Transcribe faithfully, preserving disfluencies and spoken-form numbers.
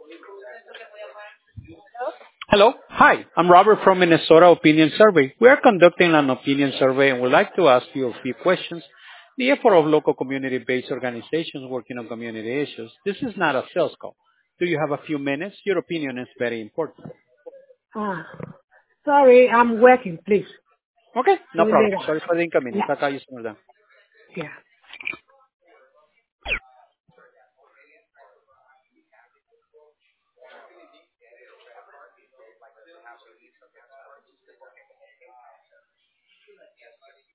Hello. Hi, I'm Robert from Minnesota Opinion Survey. We are conducting an opinion survey and would like to ask you a few questions. The effort of local community-based organizations working on community issues. This is not a sales call. Do you have a few minutes? Your opinion is very important. Ah, sorry, I'm working, please. Okay, See no you problem. later. Sorry for the inconvenience. Yeah, I'll call you some more. yeah.